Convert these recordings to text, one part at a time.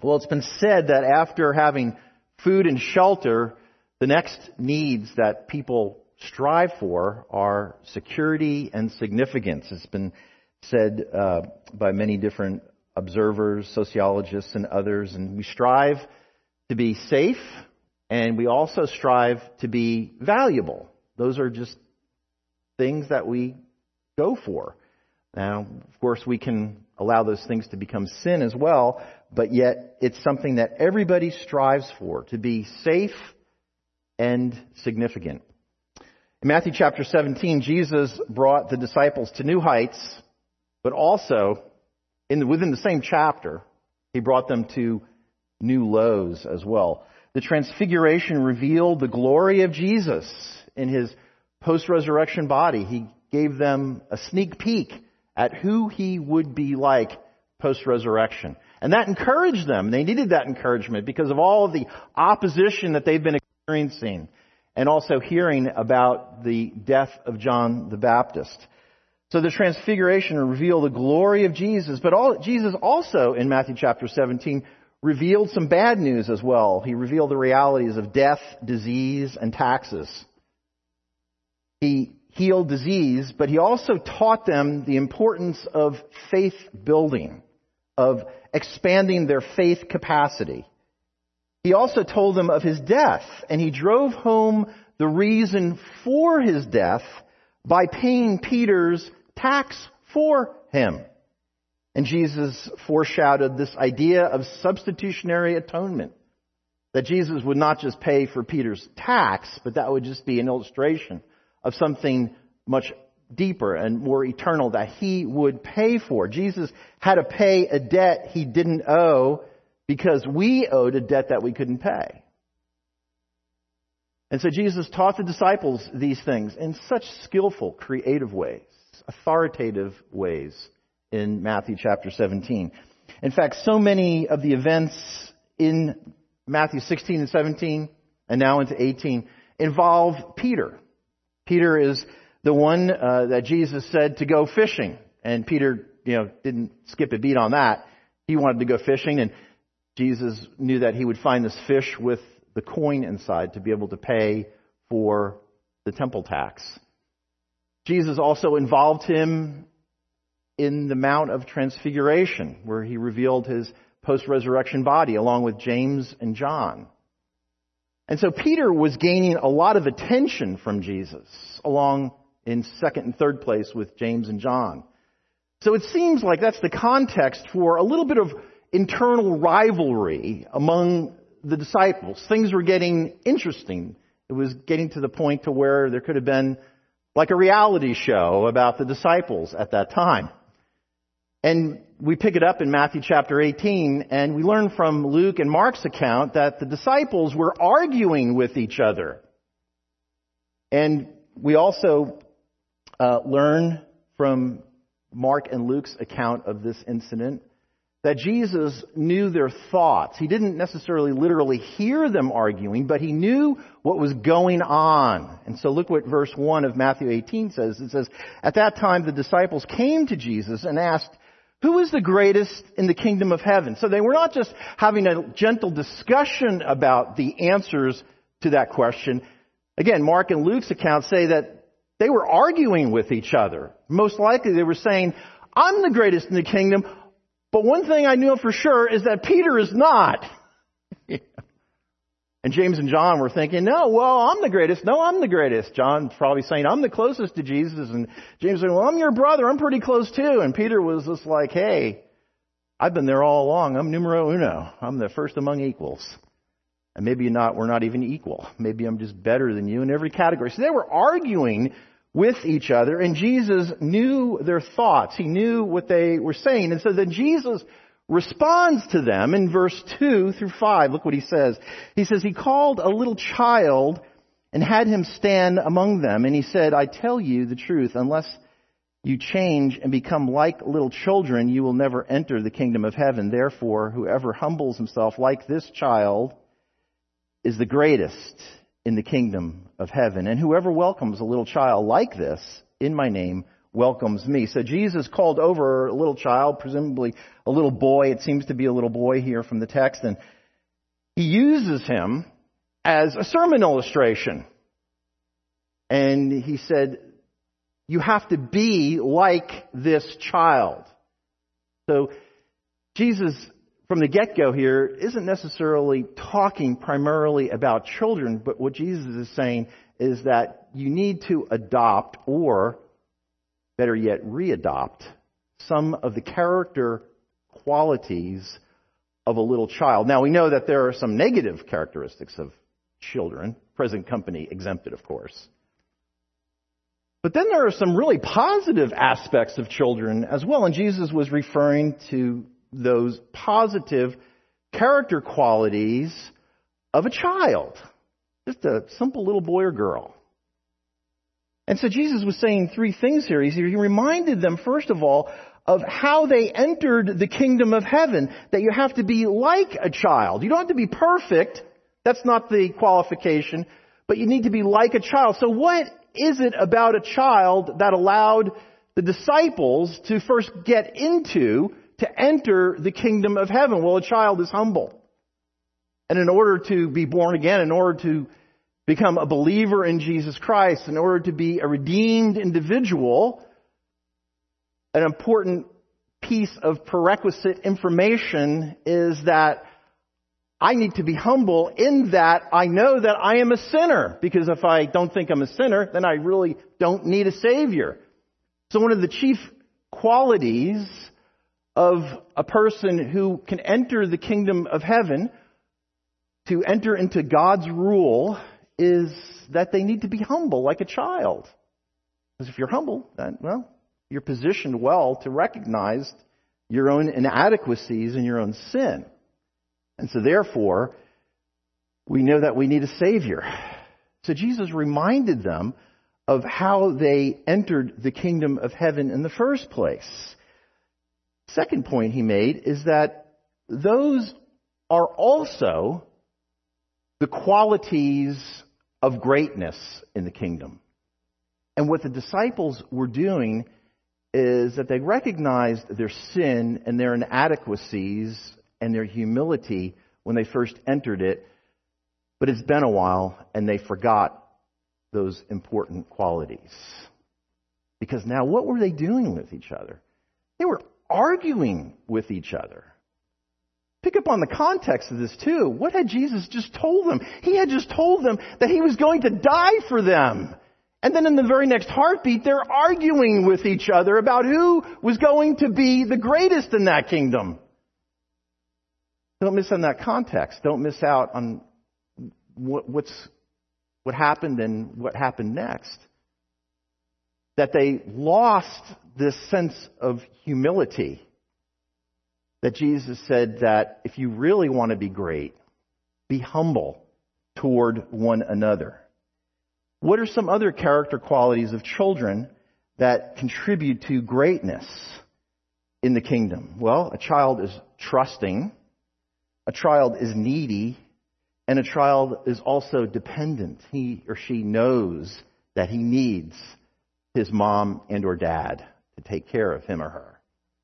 Well, it's been said that after having food and shelter, the next needs that people strive for are security and significance. It's been said by many different observers, sociologists, and others. And we strive to be safe, and we also strive to be valuable. Those are just things that we go for. Now, of course, we can allow those things to become sin as well, but yet it's something that everybody strives for, to be safe and significant. In Matthew chapter 17, Jesus brought the disciples to new heights, but also within the same chapter, he brought them to new lows as well. The Transfiguration revealed the glory of Jesus in his post-resurrection body. He gave them a sneak peek at who he would be like post-resurrection. And that encouraged them. They needed that encouragement because of all of the opposition that they've been experiencing, and also hearing about the death of John the Baptist. So the Transfiguration revealed the glory of Jesus, but Jesus also in Matthew chapter 17 revealed some bad news as well. He revealed the realities of death, disease, and taxes. He healed disease, but he also taught them the importance of faith building, of expanding their faith capacity. He also told them of his death, and he drove home the reason for his death by paying Peter's tax for him. And Jesus foreshadowed this idea of substitutionary atonement, that Jesus would not just pay for Peter's tax, but that would just be an illustration of something much deeper and more eternal that he would pay for. Jesus had to pay a debt he didn't owe because we owed a debt that we couldn't pay. And so Jesus taught the disciples these things in such skillful, creative ways, authoritative ways in Matthew chapter 17. In fact, so many of the events in Matthew 16 and 17 and now into 18 involve Peter. Peter is the one that Jesus said to go fishing. And Peter, didn't skip a beat on that. He wanted to go fishing, and Jesus knew that he would find this fish with the coin inside to be able to pay for the temple tax. Jesus also involved him in the Mount of Transfiguration, where he revealed his post-resurrection body along with James and John. And so Peter was gaining a lot of attention from Jesus, along in second and third place with James and John. So it seems like that's the context for a little bit of internal rivalry among the disciples. Things were getting interesting. It was getting to the point to where there could have been like a reality show about the disciples at that time. And we pick it up in Matthew chapter 18, and we learn from Luke and Mark's account that the disciples were arguing with each other. And we also learn from Mark and Luke's account of this incident that Jesus knew their thoughts. He didn't necessarily literally hear them arguing, but he knew what was going on. And so look what verse 1 of Matthew 18 says. It says, "At that time the disciples came to Jesus and asked, 'Who is the greatest in the kingdom of heaven?'" So they were not just having a gentle discussion about the answers to that question. Again, Mark and Luke's accounts say that they were arguing with each other. Most likely they were saying, "I'm the greatest in the kingdom, but one thing I know for sure is that Peter is not." And James and John were thinking, "No, well, I'm the greatest. No, I'm the greatest." John's probably saying, "I'm the closest to Jesus." And James saying, "Well, I'm your brother. I'm pretty close too." And Peter was just like, "Hey, I've been there all along. I'm numero uno. I'm the first among equals. And maybe we're not even equal. Maybe I'm just better than you in every category." So they were arguing with each other, and Jesus knew their thoughts. He knew what they were saying. And so then Jesus responds to them in verse 2 through 5. Look what he says. He says, "He called a little child and had him stand among them. And he said, 'I tell you the truth, unless you change and become like little children, you will never enter the kingdom of heaven. Therefore, whoever humbles himself like this child is the greatest in the kingdom of heaven. And whoever welcomes a little child like this in my name welcomes me. So Jesus called over a little child, presumably a little boy. It seems to be a little boy here from the text. And he uses him as a sermon illustration. And he said, you have to be like this child. So Jesus, from the get-go here, isn't necessarily talking primarily about children, but what Jesus is saying is that you need to adopt, or better yet, readopt some of the character qualities of a little child. Now, we know that there are some negative characteristics of children, present company exempted, of course. But then there are some really positive aspects of children as well, and Jesus was referring to those positive character qualities of a child, just a simple little boy or girl. And so Jesus was saying three things here. He reminded them, first of all, of how they entered the kingdom of heaven, that you have to be like a child. You don't have to be perfect. That's not the qualification, but you need to be like a child. So what is it about a child that allowed the disciples to first get into, to enter the kingdom of heaven? Well, a child is humble. And in order to be born again, in order to become a believer in Jesus Christ, in order to be a redeemed individual, an important piece of prerequisite information is that I need to be humble in that I know that I am a sinner. Because if I don't think I'm a sinner, then I really don't need a Savior. So one of the chief qualities of a person who can enter the kingdom of heaven, to enter into God's rule, is that they need to be humble like a child. Because if you're humble, then, well, you're positioned well to recognize your own inadequacies and your own sin. And so therefore, we know that we need a Savior. So Jesus reminded them of how they entered the kingdom of heaven in the first place. Second point he made is that those are also the qualities of greatness in the kingdom. And what the disciples were doing is that they recognized their sin and their inadequacies and their humility when they first entered it. But it's been a while and they forgot those important qualities. Because now what were they doing with each other? They were arguing with each other. Pick up on the context of this too. What had Jesus just told them? He had just told them that he was going to die for them. And then in the very next heartbeat, they're arguing with each other about who was going to be the greatest in that kingdom. Don't miss on that context. Don't miss out on what happened and what happened next. That they lost this sense of humility. That Jesus said that if you really want to be great, be humble toward one another. What are some other character qualities of children that contribute to greatness in the kingdom? Well, a child is trusting, a child is needy, and a child is also dependent. He or she knows that he needs his mom and or dad to take care of him or her.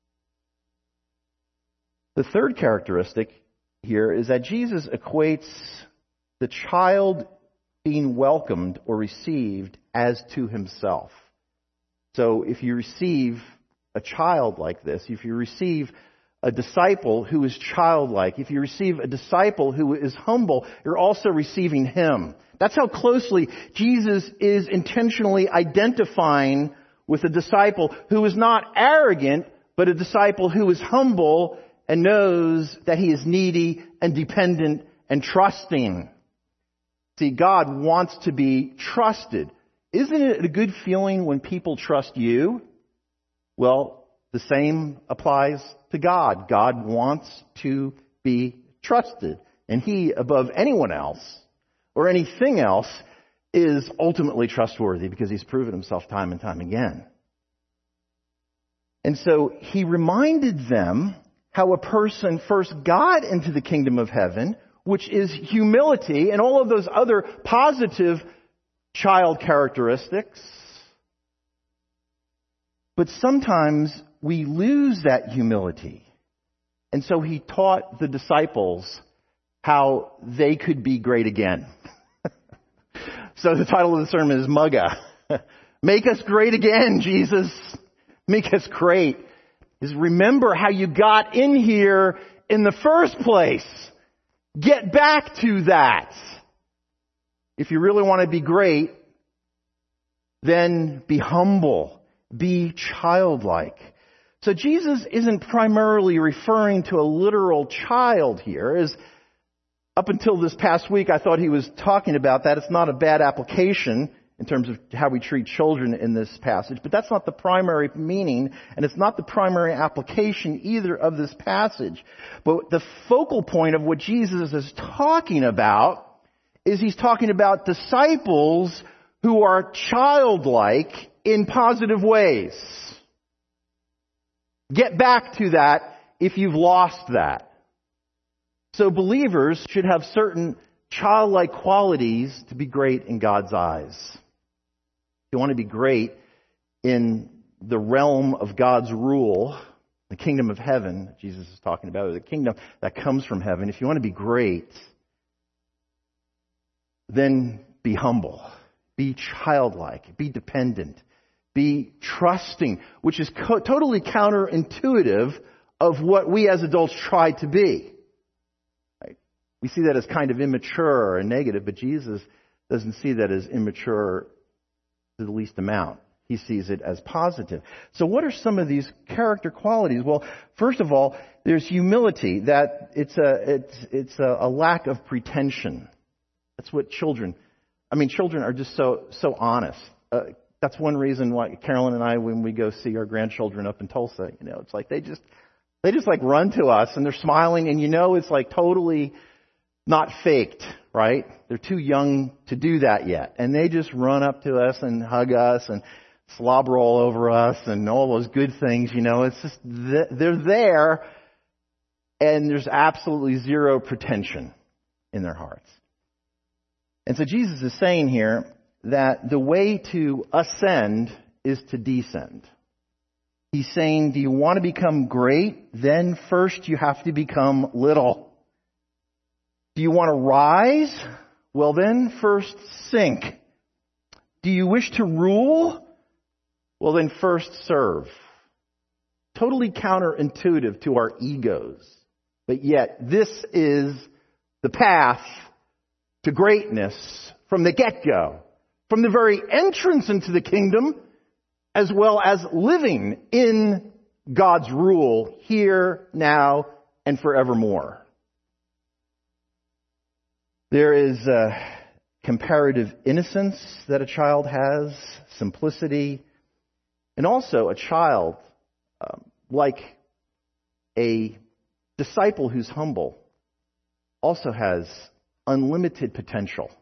The third characteristic here is that Jesus equates the child being welcomed or received as to himself. So if you receive a child like this, if you receive a disciple who is childlike, if you receive a disciple who is humble, you're also receiving him. That's how closely Jesus is intentionally identifying with a disciple who is not arrogant, but a disciple who is humble and knows that he is needy and dependent and trusting. See, God wants to be trusted. Isn't it a good feeling when people trust you? Well, the same applies to God. God wants to be trusted. And he, above anyone else or anything else, is ultimately trustworthy because he's proven himself time and time again. And so he reminded them how a person first got into the kingdom of heaven, which is humility and all of those other positive child characteristics. But sometimes we lose that humility. And so he taught the disciples how they could be great again. So the title of the sermon is Mugga. Make us great again, Jesus. Make us great. Is remember how you got in here in the first place. Get back to that. If you really want to be great, then be humble. Be childlike. So Jesus isn't primarily referring to a literal child here. As up until this past week, I thought he was talking about that. It's not a bad application in terms of how we treat children in this passage. But that's not the primary meaning, and it's not the primary application either of this passage. But the focal point of what Jesus is talking about is he's talking about disciples who are childlike in positive ways. Get back to that if you've lost that. So believers should have certain childlike qualities to be great in God's eyes. If you want to be great in the realm of God's rule, the kingdom of heaven, Jesus is talking about, or the kingdom that comes from heaven, if you want to be great, then be humble, be childlike, be dependent, be trusting, which is totally counterintuitive of what we as adults try to be. Right? We see that as kind of immature and negative, but Jesus doesn't see that as immature to the least amount. He sees it as positive. So what are some of these character qualities? Well, first of all, there's humility, that it's a lack of pretension. That's what children are just so honest. That's one reason why Carolyn and I, when we go see our grandchildren up in Tulsa, it's like they just like run to us and they're smiling, and it's like totally not faked, right? They're too young to do that yet. And they just run up to us and hug us and slobber all over us and all those good things, It's just, they're there, and there's absolutely zero pretension in their hearts. And so Jesus is saying here that the way to ascend is to descend. He's saying, do you want to become great? Then first you have to become little. Do you want to rise? Well, then first sink. Do you wish to rule? Well, then first serve. Totally counterintuitive to our egos. But yet, this is the path to greatness from the get-go. From the very entrance into the kingdom, as well as living in God's rule here, now, and forevermore. There is comparative innocence that a child has, simplicity, and also a child, like a disciple who's humble, also has unlimited potential.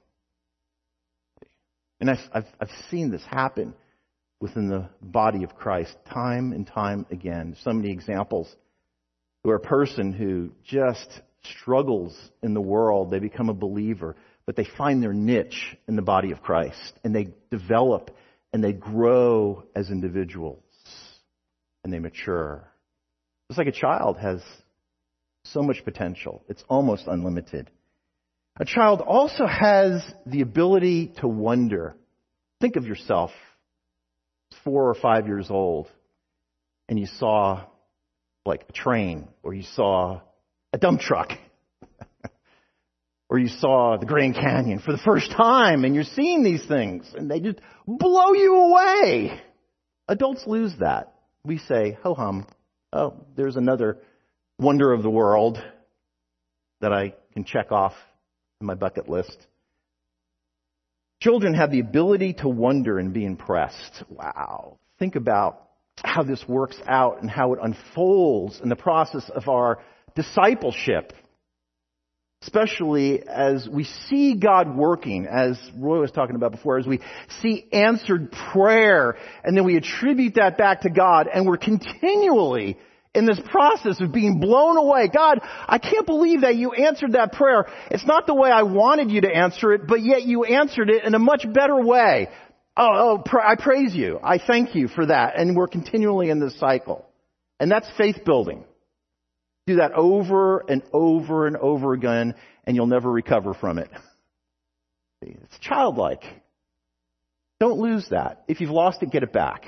And I've seen this happen within the body of Christ time and time again. So many examples where a person who just struggles in the world, they become a believer, but they find their niche in the body of Christ, and they develop and they grow as individuals, and they mature. Just like a child has so much potential. It's almost unlimited. A child also has the ability to wonder. Think of yourself, 4 or 5 years old, and you saw like a train, or you saw a dump truck, or you saw the Grand Canyon for the first time, and you're seeing these things, and they just blow you away. Adults lose that. We say, ho-hum, oh, there's another wonder of the world that I can check off my bucket list. Children have the ability to wonder and be impressed. Wow. Think about how this works out and how it unfolds in the process of our discipleship. Especially as we see God working, as Roy was talking about before, as we see answered prayer, and then we attribute that back to God, and we're continually in this process of being blown away. God, I can't believe that you answered that prayer. It's not the way I wanted you to answer it, but yet you answered it in a much better way. I praise you. I thank you for that. And we're continually in this cycle. And that's faith building. Do that over and over and over again, and you'll never recover from it. It's childlike. Don't lose that. If you've lost it, get it back.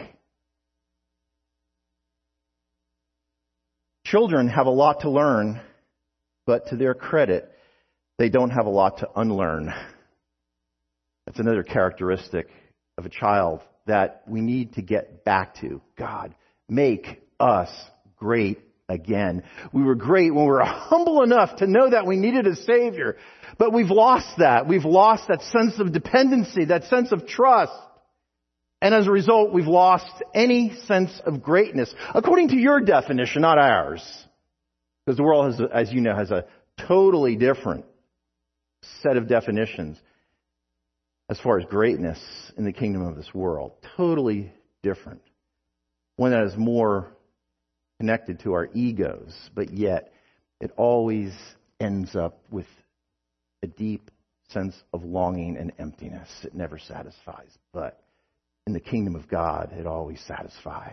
Children have a lot to learn, but to their credit, they don't have a lot to unlearn. That's another characteristic of a child that we need to get back to. God, make us great again. We were great when we were humble enough to know that we needed a Savior, but we've lost that. We've lost that sense of dependency, that sense of trust. And as a result, we've lost any sense of greatness, according to your definition, not ours. Because the world, has, as you know, has a totally different set of definitions as far as greatness in the kingdom of this world. Totally different. One that is more connected to our egos, but yet it always ends up with a deep sense of longing and emptiness. It never satisfies. But in the kingdom of God, it always satisfies.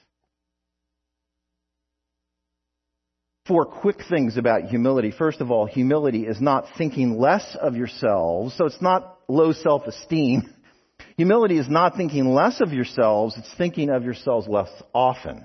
4 quick things about humility. First of all, humility is not thinking less of yourselves, so it's not low self-esteem. Humility is not thinking less of yourselves, it's thinking of yourselves less often.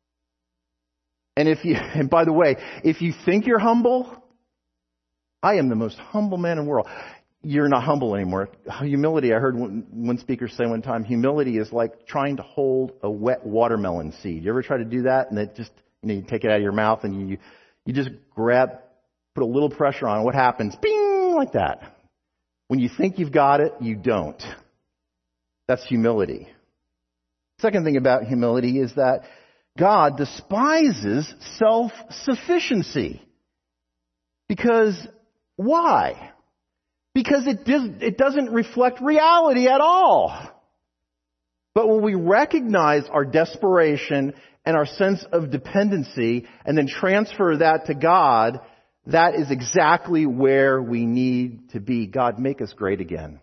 And by the way, if you think you're humble, I am the most humble man in the world. You're not humble anymore. Humility, I heard one speaker say one time, humility is like trying to hold a wet watermelon seed. You ever try to do that? And it just, you take it out of your mouth and you just put a little pressure on it. What happens? Bing! Like that. When you think you've got it, you don't. That's humility. Second thing about humility is that God despises self-sufficiency. Because why? Because it doesn't reflect reality at all. But when we recognize our desperation and our sense of dependency and then transfer that to God, that is exactly where we need to be. God, make us great again.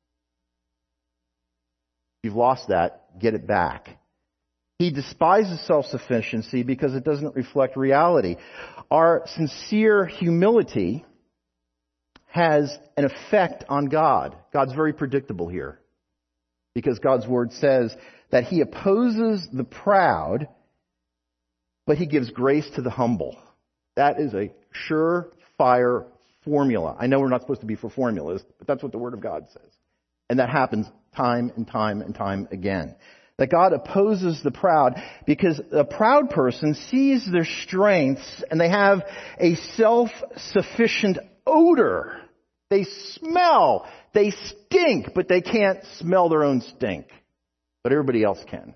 If you've lost that, get it back. He despises self-sufficiency because it doesn't reflect reality. Our sincere humility has an effect on God. God's very predictable here. Because God's word says that He opposes the proud, but He gives grace to the humble. That is a surefire formula. I know we're not supposed to be for formulas, but that's what the Word of God says. And that happens time and time and time again. That God opposes the proud because a proud person sees their strengths and they have a self-sufficient odor. They smell, they stink, but they can't smell their own stink. But everybody else can.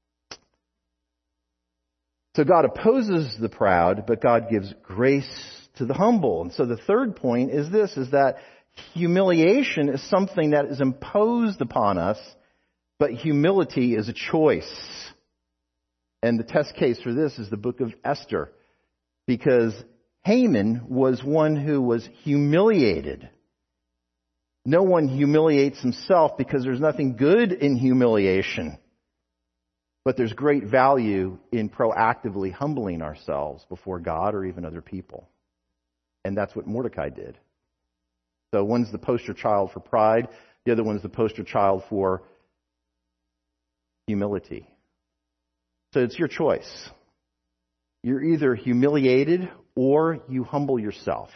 So God opposes the proud, but God gives grace to the humble. And so the third point is this, is that humiliation is something that is imposed upon us, but humility is a choice. And the test case for this is the book of Esther, because Haman was one who was humiliated. No one humiliates himself because there's nothing good in humiliation. But there's great value in proactively humbling ourselves before God or even other people. And that's what Mordecai did. So one's the poster child for pride. The other one's the poster child for humility. So it's your choice. You're either humiliated or you humble yourself.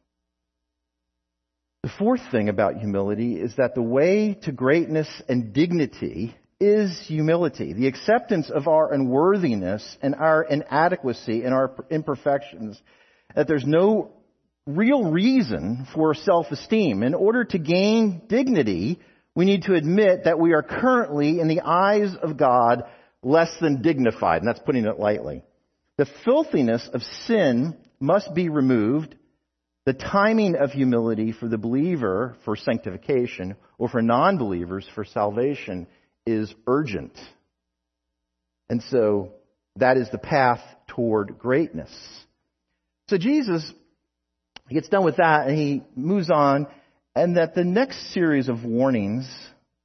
The fourth thing about humility is that the way to greatness and dignity is humility. The acceptance of our unworthiness and our inadequacy and our imperfections. That there's no real reason for self-esteem. In order to gain dignity, we need to admit that we are currently, in the eyes of God, less than dignified. And that's putting it lightly. The filthiness of sin must be removed. The timing of humility for the believer for sanctification or for non-believers for salvation is urgent. And so that is the path toward greatness. So Jesus, he gets done with that and he moves on, and that the next series of warnings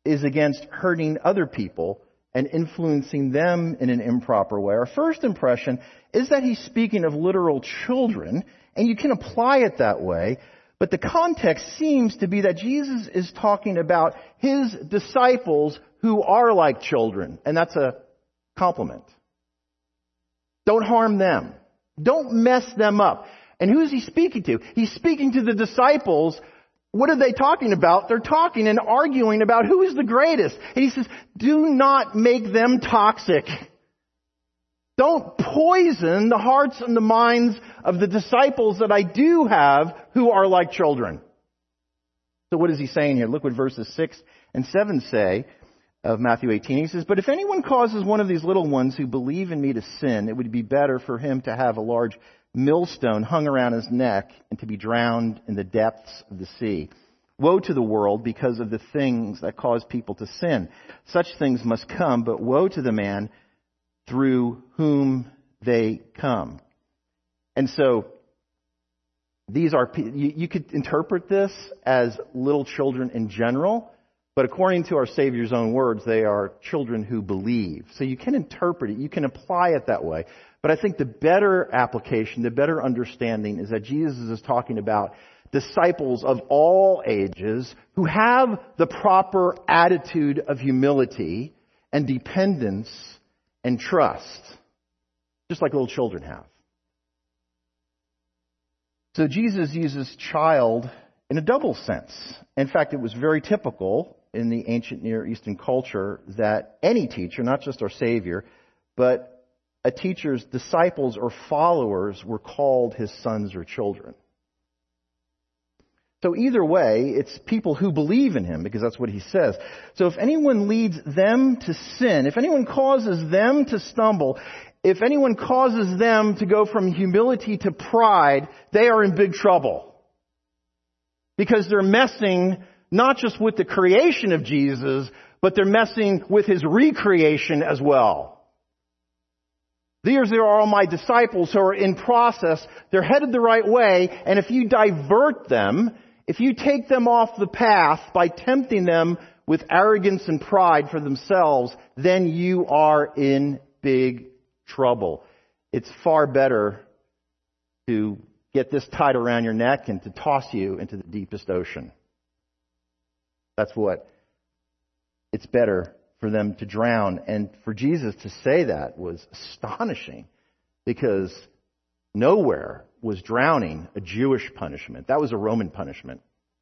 is against hurting other people and influencing them in an improper way. Our first impression is that he's speaking of literal children, and you can apply it that way, but the context seems to be that Jesus is talking about his disciples who are like children, and that's a compliment. Don't harm them. Don't mess them up. And who is he speaking to? He's speaking to the disciples. What are they talking about? They're talking and arguing about who is the greatest. And he says, do not make them toxic. Don't poison the hearts and the minds of the disciples that I do have who are like children. So what is he saying here? Look what verses 6 and 7 say of Matthew 18. He says, but if anyone causes one of these little ones who believe in me to sin, it would be better for him to have a large millstone hung around his neck and to be drowned in the depths of the sea. Woe to the world because of the things that cause people to sin. Such things must come, but woe to the man through whom they come. And so, these are, you could interpret this as little children in general, but according to our Savior's own words, they are children who believe. So you can interpret it, you can apply it that way. But I think the better application, the better understanding is that Jesus is talking about disciples of all ages who have the proper attitude of humility and dependence and trust, just like little children have. So Jesus uses child in a double sense. In fact, it was very typical in the ancient Near Eastern culture that any teacher, not just our Savior, but a teacher's disciples or followers were called his sons or children. So either way, it's people who believe in him, because that's what he says. So if anyone leads them to sin, if anyone causes them to stumble, if anyone causes them to go from humility to pride, they are in big trouble. Because they're messing not just with the creation of Jesus, but they're messing with his recreation as well. These are all my disciples who are in process. They're headed the right way. And if you divert them, if you take them off the path by tempting them with arrogance and pride for themselves, then you are in big trouble. It's far better to get this tied around your neck and to toss you into the deepest ocean. That's what it's better for them to drown. And for Jesus to say that was astonishing, because nowhere was drowning a Jewish punishment. That was a Roman punishment.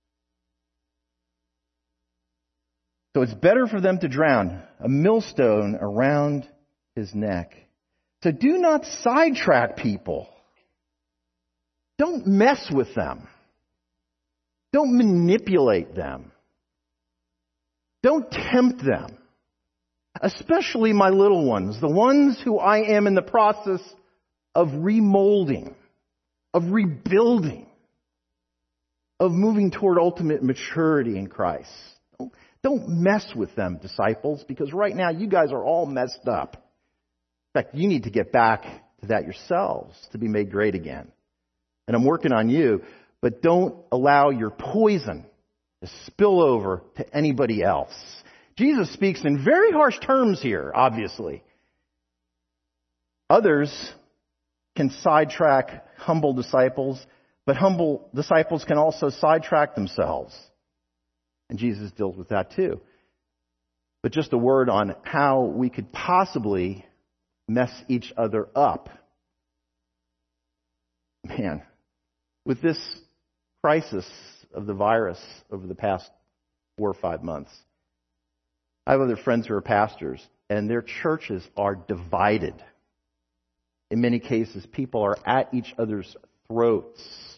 So it's better for them to drown, a millstone around his neck. So do not sidetrack people. Don't mess with them. Don't manipulate them. Don't tempt them. Especially my little ones, the ones who I am in the process of remolding, of rebuilding, of moving toward ultimate maturity in Christ. Don't mess with them, disciples, because right now you guys are all messed up. In fact, you need to get back to that yourselves to be made great again. And I'm working on you, but don't allow your poison to spill over to anybody else. Jesus speaks in very harsh terms here, obviously. Others can sidetrack humble disciples, but humble disciples can also sidetrack themselves. And Jesus deals with that too. But just a word on how we could possibly mess each other up. Man, with this crisis of the virus over the past 4 or 5 months, I have other friends who are pastors, and their churches are divided. In many cases, people are at each other's throats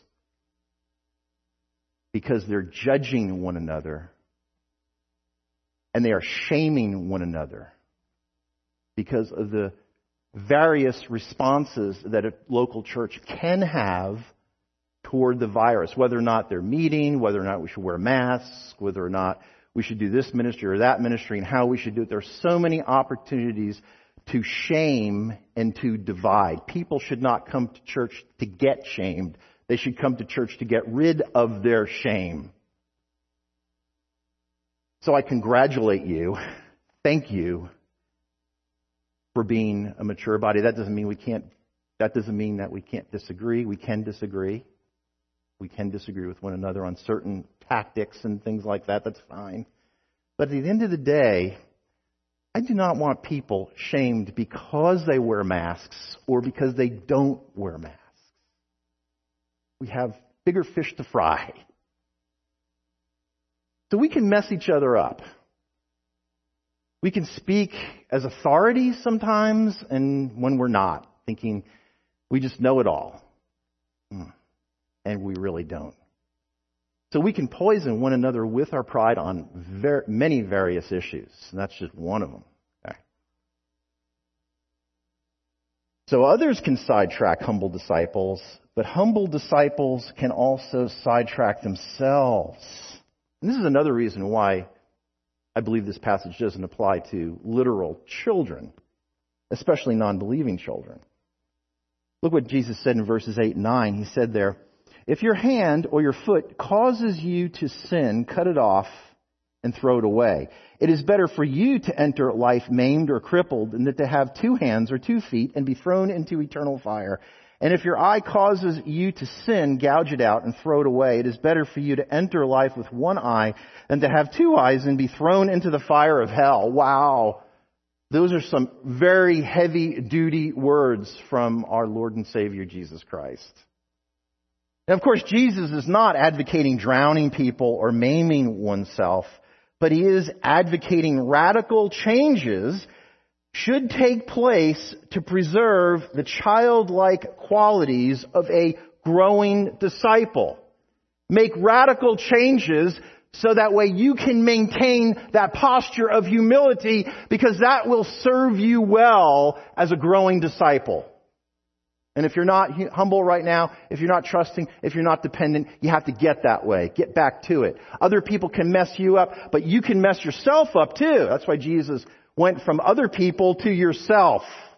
because they're judging one another, and they are shaming one another because of the various responses that a local church can have toward the virus, whether or not they're meeting, whether or not we should wear masks, whether or not we should do this ministry or that ministry, and how we should do it. There's so many opportunities to shame and to divide. People should not come to church to get shamed. They should come to church to get rid of their shame. So I congratulate you. Thank you for being a mature body. That doesn't mean that we can't disagree. We can disagree. We can disagree with one another on certain tactics and things like that. That's fine. But at the end of the day, I do not want people shamed because they wear masks or because they don't wear masks. We have bigger fish to fry. So we can mess each other up. We can speak as authorities sometimes, and when we're not, thinking we just know it all. And we really don't. So we can poison one another with our pride on many various issues, and that's just one of them. Okay. So others can sidetrack humble disciples, but humble disciples can also sidetrack themselves. And this is another reason why I believe this passage doesn't apply to literal children, especially non-believing children. Look what Jesus said in verses 8 and 9. He said there, "If your hand or your foot causes you to sin, cut it off and throw it away. It is better for you to enter life maimed or crippled than to have 2 hands or 2 feet and be thrown into eternal fire. And if your eye causes you to sin, gouge it out and throw it away. It is better for you to enter life with 1 eye than to have 2 eyes and be thrown into the fire of hell." Wow. Those are some very heavy-duty words from our Lord and Savior Jesus Christ. Now, of course, Jesus is not advocating drowning people or maiming oneself, but he is advocating radical changes should take place to preserve the childlike qualities of a growing disciple. Make radical changes so that way you can maintain that posture of humility, because that will serve you well as a growing disciple. And if you're not humble right now, if you're not trusting, if you're not dependent, you have to get that way. Get back to it. Other people can mess you up, but you can mess yourself up too. That's why Jesus went from other people to yourself.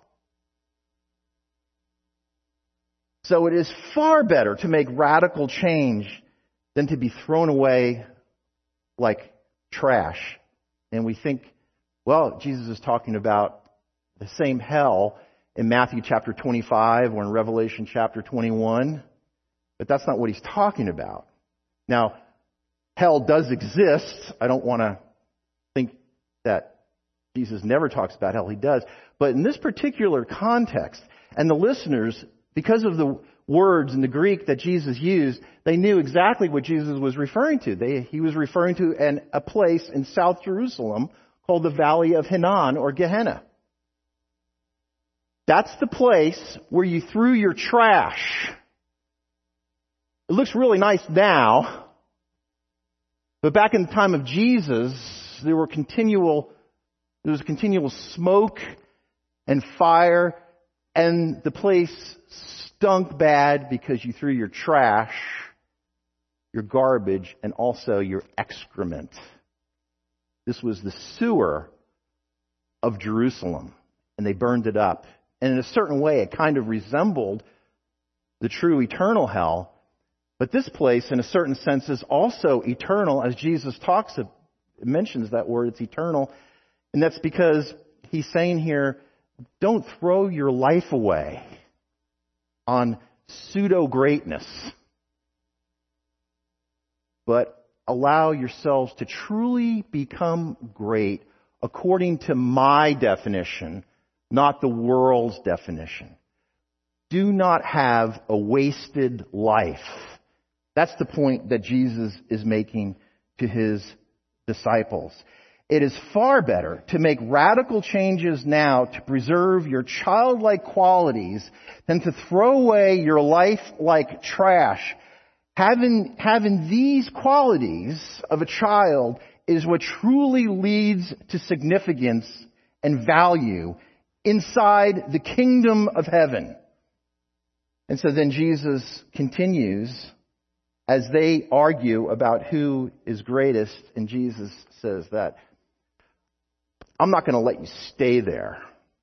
So it is far better to make radical change than to be thrown away like trash. And we think, well, Jesus is talking about the same hell in Matthew chapter 25 or in Revelation chapter 21. But that's not what he's talking about. Now, hell does exist. I don't want to think that Jesus never talks about hell. He does. But in this particular context, and the listeners, because of the words in the Greek that Jesus used, they knew exactly what Jesus was referring to. He was referring to a place in South Jerusalem called the Valley of Hinnom or Gehenna. That's the place where you threw your trash. It looks really nice now, but back in the time of Jesus, there was continual smoke and fire, and the place stunk bad because you threw your trash, your garbage, and also your excrement. This was the sewer of Jerusalem, and they burned it up. And in a certain way, it kind of resembled the true eternal hell. But this place, in a certain sense, is also eternal, as Jesus mentions that word, it's eternal. And that's because he's saying here, don't throw your life away on pseudo-greatness, but allow yourselves to truly become great according to my definition, not the world's definition. Do not have a wasted life. That's the point that Jesus is making to his disciples. It is far better to make radical changes now to preserve your childlike qualities than to throw away your life like trash. Having these qualities of a child is what truly leads to significance and value inside the kingdom of heaven. And so then Jesus continues as they argue about who is greatest, and Jesus says that, I'm not going to let you stay there.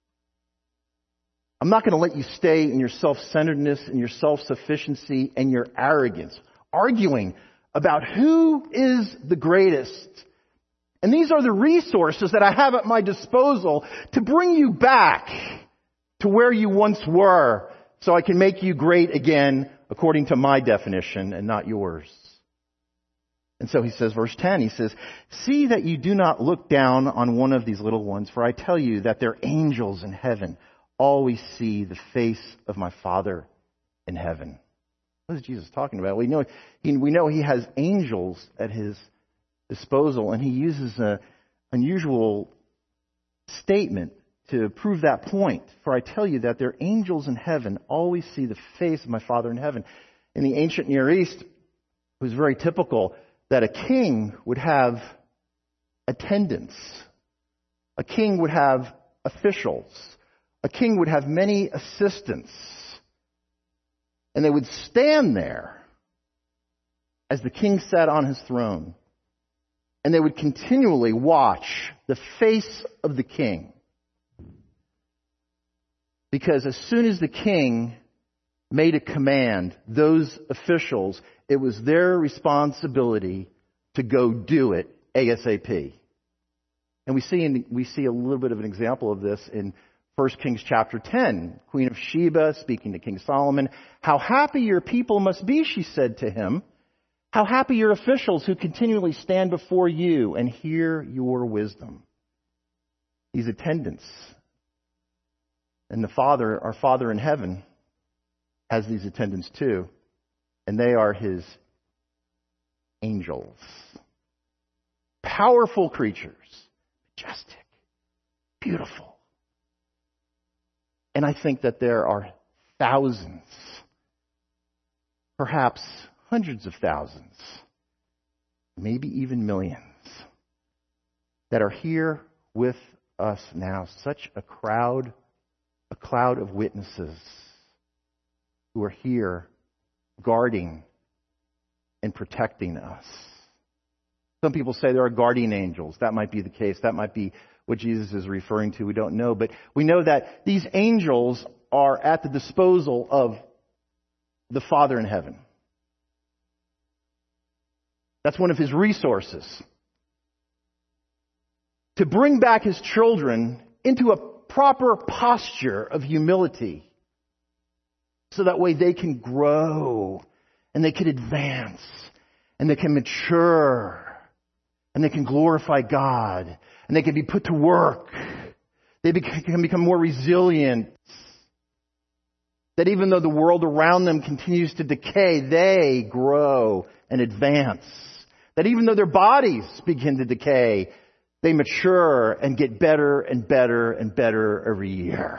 I'm not going to let you stay in your self-centeredness and your self-sufficiency and your arrogance, arguing about who is the greatest And these are the resources that I have at my disposal to bring you back to where you once were, so I can make you great again according to my definition and not yours. And so he says, verse 10, he says, see that you do not look down on one of these little ones, for I tell you that their angels in heaven always see the face of my Father in heaven. What is Jesus talking about? We know he has angels at his disposal, and he uses an unusual statement to prove that point. For I tell you that their angels in heaven always see the face of my Father in heaven. In the ancient Near East, it was very typical that a king would have attendants. A king would have officials. A king would have many assistants. And they would stand there as the king sat on his throne. And they would continually watch the face of the king. Because as soon as the king made a command, those officials, it was their responsibility to go do it ASAP. And we see a little bit of an example of this in 1 Kings chapter 10. Queen of Sheba speaking to King Solomon. How happy your people must be, she said to him. How happy your officials who continually stand before you and hear your wisdom. These attendants. And our Father in heaven, has these attendants too. And they are his angels. Powerful creatures. Majestic. Beautiful. And I think that there are thousands, perhaps hundreds of thousands, maybe even millions, that are here with us now. Such a cloud of witnesses who are here guarding and protecting us. Some people say there are guardian angels. That might be the case. That might be what Jesus is referring to. We don't know. But we know that these angels are at the disposal of the Father in heaven. That's one of his resources. To bring back his children into a proper posture of humility. So that way they can grow and they can advance and they can mature and they can glorify God and they can be put to work. They can become more resilient. That even though the world around them continues to decay, they grow and advance. That even though their bodies begin to decay, they mature and get better and better and better every year.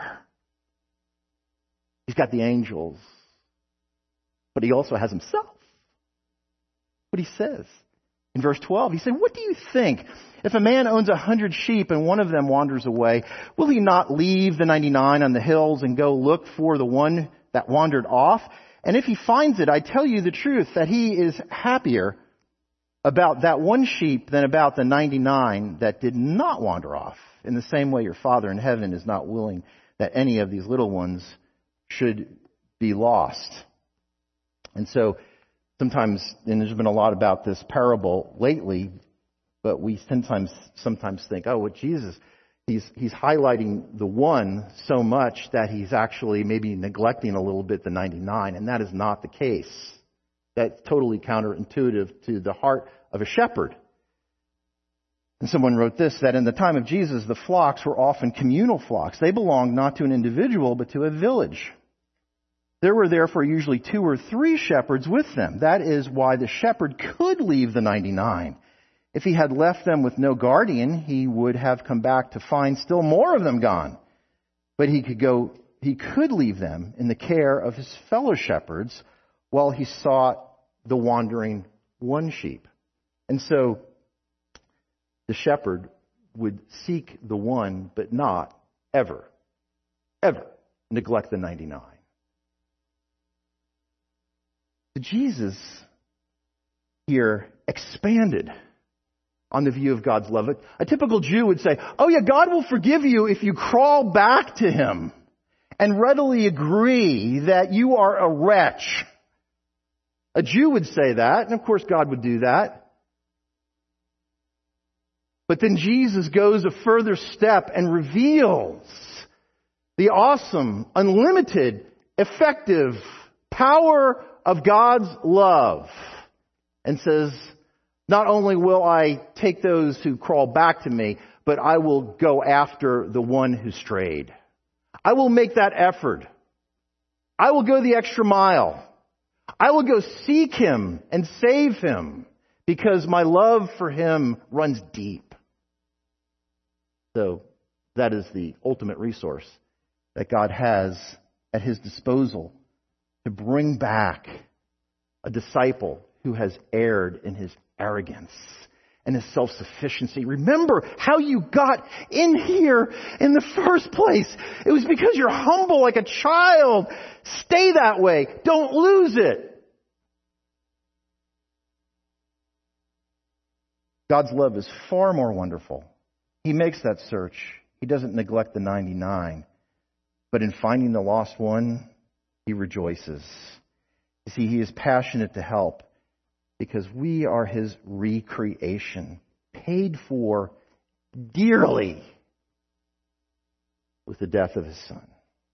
He's got the angels. But he also has himself. What he says. In verse 12, he said, what do you think? If a man owns 100 sheep and one of them wanders away, will he not leave the 99 on the hills and go look for the one that wandered off? And if he finds it, I tell you the truth, that he is happier about that one sheep than about the 99 that did not wander off. In the same way, your Father in heaven is not willing that any of these little ones should be lost. And so sometimes, and there's been a lot about this parable lately, but we sometimes think, oh, what Jesus, he's highlighting the one so much that he's actually maybe neglecting a little bit the 99, and that is not the case. That's totally counterintuitive to the heart of a shepherd. And someone wrote this, that in the time of Jesus, the flocks were often communal flocks. They belonged not to an individual, but to a village. There were therefore usually 2 or 3 shepherds with them. That is why the shepherd could leave the 99. If he had left them with no guardian, he would have come back to find still more of them gone. But he could leave them in the care of his fellow shepherds while he sought the wandering one sheep. And so the shepherd would seek the one, but not ever neglect the 99. Jesus here expanded on the view of God's love. A typical Jew would say, oh yeah, God will forgive you if you crawl back to him and readily agree that you are a wretch. A Jew would say that, and of course God would do that. But then Jesus goes a further step and reveals the awesome, unlimited, effective power of God's love and says, not only will I take those who crawl back to me, but I will go after the one who strayed. I will make that effort. I will go the extra mile. I will go seek him and save him because my love for him runs deep. So that is the ultimate resource that God has at his disposal to bring back a disciple who has erred in his arrogance and his self-sufficiency. Remember how you got in here in the first place. It was because you're humble like a child. Stay that way. Don't lose it. God's love is far more wonderful. He makes that search. He doesn't neglect the 99. But in finding the lost one, he rejoices. You see, he is passionate to help because we are his recreation, paid for dearly with the death of his Son.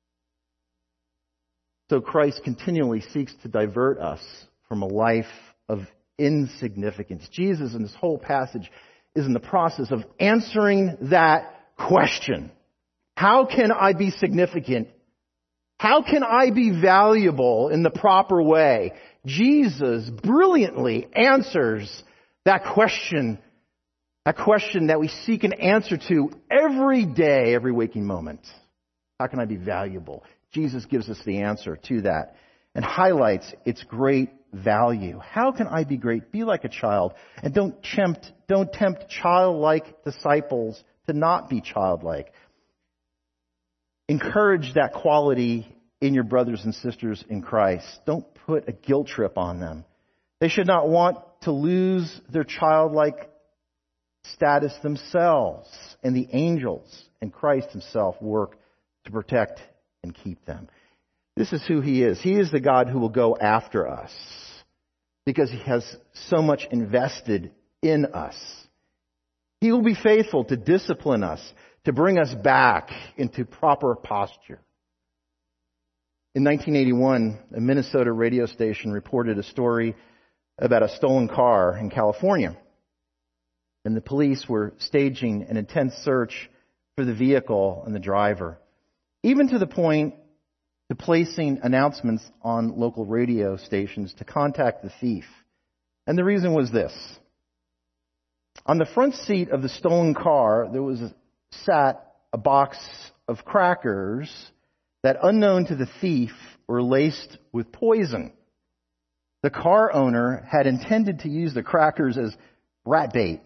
So Christ continually seeks to divert us from a life of insignificance. Jesus in this whole passage is in the process of answering that question. How can I be significant? How can I be valuable in the proper way? Jesus brilliantly answers that question that we seek an answer to every day, every waking moment. How can I be valuable? Jesus gives us the answer to that and highlights its great value. How can I be great? Be like a child and don't tempt childlike disciples to not be childlike. Encourage that quality in your brothers and sisters in Christ. Don't put a guilt trip on them. They should not want to lose their childlike status themselves, and the angels and Christ himself work to protect and keep them. This is who he is. He is the God who will go after us because he has so much invested in us. He will be faithful to discipline us, to bring us back into proper posture. In 1981, a Minnesota radio station reported a story about a stolen car in California. And the police were staging an intense search for the vehicle and the driver, even to the point of placing announcements on local radio stations to contact the thief. And the reason was this. On the front seat of the stolen car, there sat a box of crackers that, unknown to the thief, were laced with poison. The car owner had intended to use the crackers as rat bait.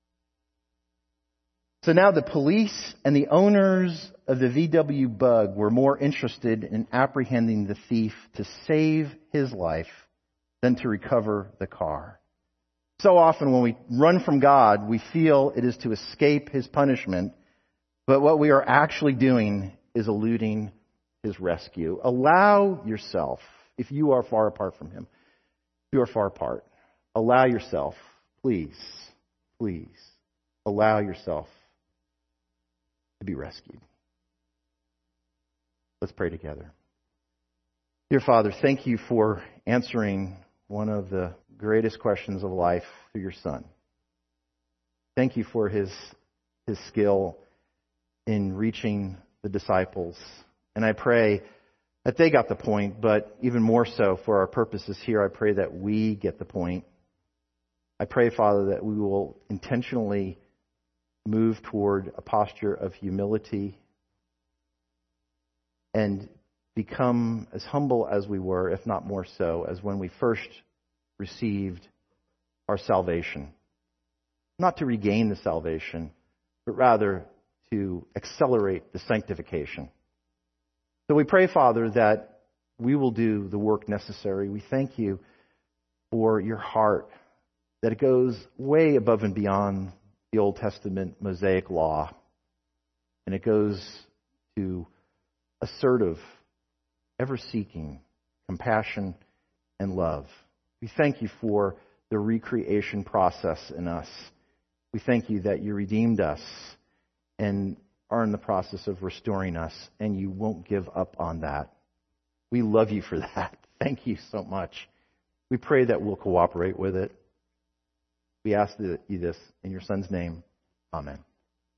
So now the police and the owners of the VW Bug were more interested in apprehending the thief to save his life than to recover the car. So often when we run from God, we feel it is to escape his punishment, but what we are actually doing is eluding his rescue. Allow yourself, if you are far apart from him, if you are far apart, allow yourself, please, allow yourself to be rescued. Let's pray together. Dear Father, thank you for answering one of the greatest questions of life through your Son. Thank you for his skill in reaching the disciples. And I pray that they got the point, but even more so for our purposes here, I pray that we get the point. I pray, Father, that we will intentionally move toward a posture of humility and become as humble as we were, if not more so, as when we first received our salvation. Not to regain the salvation, but rather to accelerate the sanctification. So we pray, Father, that we will do the work necessary. We thank you for your heart, that it goes way above and beyond the Old Testament Mosaic law. And it goes to assertive, ever-seeking compassion and love. We thank you for the recreation process in us. We thank you that you redeemed us and are in the process of restoring us, and you won't give up on that. We love you for that. Thank you so much. We pray that we'll cooperate with it. We ask you this in your Son's name. Amen.